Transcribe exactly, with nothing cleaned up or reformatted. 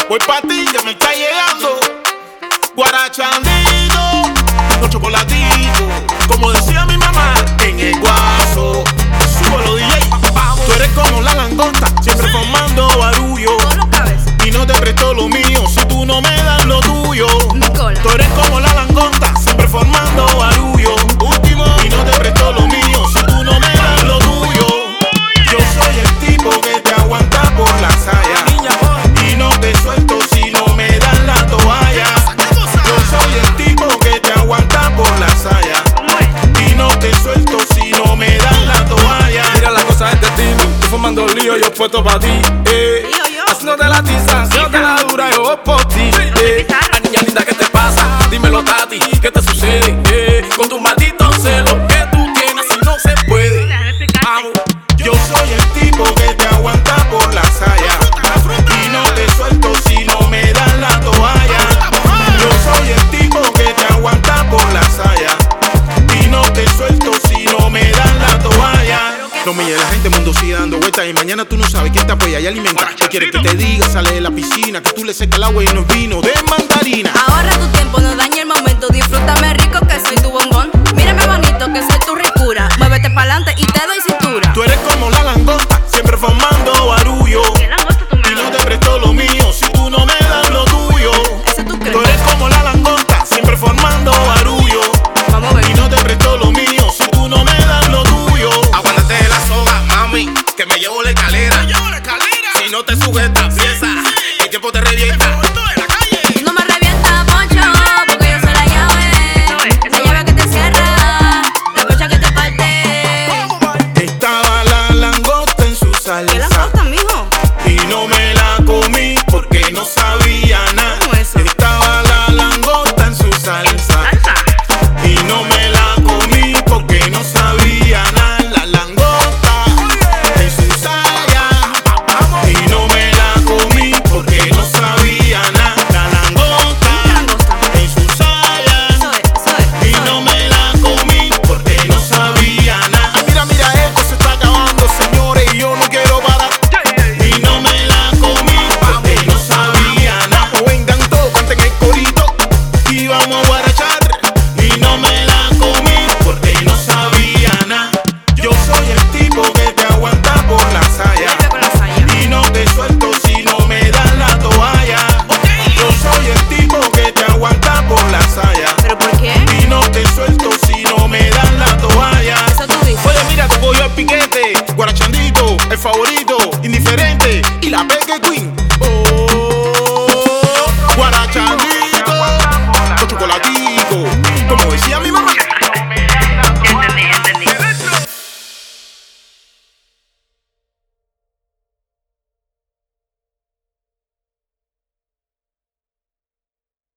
Voy pa' ti que me está llegando. Guarachandito, con chocolatito. Como decía mi mamá, en el guaso. Súbelo, D J. Tú eres como la langosta, siempre formando barullo. Y no te presto lo mío si tú no me das lo tuyo. Tú eres como la langosta, siempre formando barullo. Último, y no te presto lo mío si tú no me das lo tuyo. Yo soy el tipo que te aguanta por la saya. Y no te suelto si no me das la toalla. Yo soy el tipo que te aguanta por la saya. Y no te suelto si no me das la toalla. Mira la cosa de este tipo, tú formando lío, yo puesto pa' ti, eh. Haciéndote la tiza, haciéndote la dura, yo voy por ti, eh. La niña linda, ¿qué te pasa? Dímelo, Tati, ¿qué te sucede? Eh, con tus malditos celos que tú tienes y no se puede. Vamos. Yo soy el tipo que te aguanta por la saya. Y no te suelto si no me das la toalla. Yo soy el tipo que te aguanta por la saya. Y no te suelto si no me das la toalla. No me la gente mundo sigue dando vueltas. Y mañana tú no sabes quién te apoya y alimenta. ¿Qué quieres que te diga? Sale de la piscina, que tú le secas el agua y no es vino de mandarina. Ahorra tu tiempo, no dañe el momento. Disfrútame rico que soy tu bombón. Mírame bonito que soy tu ricura. Muévete pa'lante y te doy cintura. Tú eres como la langosta, siempre formando barullo. Y no te presto lo mío si tú no me das lo tuyo. Ese tú crees. Tú eres como la langosta, siempre formando barullo. Vamos a ver. Y no te presto lo mío si tú no me das lo tuyo. Aguántate de la soga, mami, que me llevo la escalera. Si no te sujetas, piensa, el tiempo te revienta. No me revienta, Poncho, porque yo soy la llave. La llave que te cierra, la concha que te parte. Estaba la langosta en su ¿Qué salsa langosta, mijo? y no me la comí porque no sabía nada. ¿Cómo eso? Estaba la langosta en su salsa y no me la comí porque no sabía nada. La langosta en su saya y no me la comí porque no sabía nada. La langosta en su saya Eso es, eso es, y eso no es. me la comí porque no sabía nada. Mira, mira, esto se está acabando, señores, y yo no quiero parar. Y no me la comí porque no sabía nada. O vengan todos, canten el corito y vamos a guarachar. Y no me la comí porque no sabía nada. Yo soy el tipo que te aguanta por la saya. Vuelve con la saya. Y no te suelto si no me das la toalla. Yo soy el tipo que te aguanta por la saya. ¿Pero por qué? Y no te suelto si no me das la toalla. Eso tú dices. Oye, mira, te cogió el piquete. Guarachandito, el favorito, indiferente. Y la Peque Queen.